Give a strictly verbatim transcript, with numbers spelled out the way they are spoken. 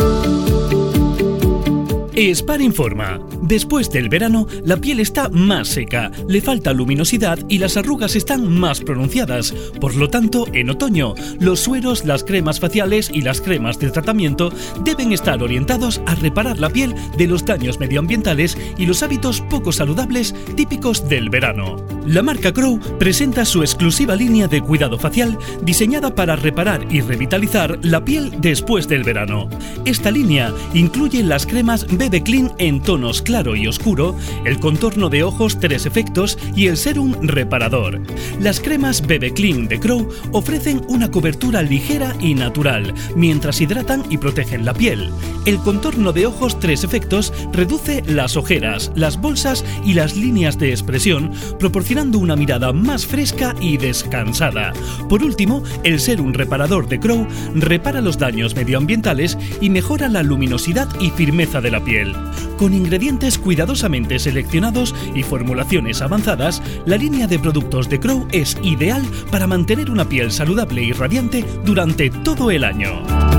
Spar informa. Después del verano, la piel está más seca, le falta luminosidad y las arrugas están más pronunciadas. Por lo tanto, en otoño, los sueros, las cremas faciales y las cremas de tratamiento deben estar orientados a reparar la piel de los daños medioambientales y los hábitos poco saludables típicos del verano. La marca Crowe presenta su exclusiva línea de cuidado facial diseñada para reparar y revitalizar la piel después del verano. Esta línea incluye las cremas B B Clean en tonos claro y oscuro, el contorno de ojos tres efectos y el serum reparador. Las cremas B B Clean de Crowe ofrecen una cobertura ligera y natural, mientras hidratan y protegen la piel. El contorno de ojos tres efectos reduce las ojeras, las bolsas y las líneas de expresión, proporcionando una mirada más fresca y descansada. Por último, el serum reparador de Crowe repara los daños medioambientales y mejora la luminosidad y firmeza de la piel. Con ingredientes cuidadosamente seleccionados y formulaciones avanzadas, la línea de productos de Crowe es ideal para mantener una piel saludable y radiante durante todo el año.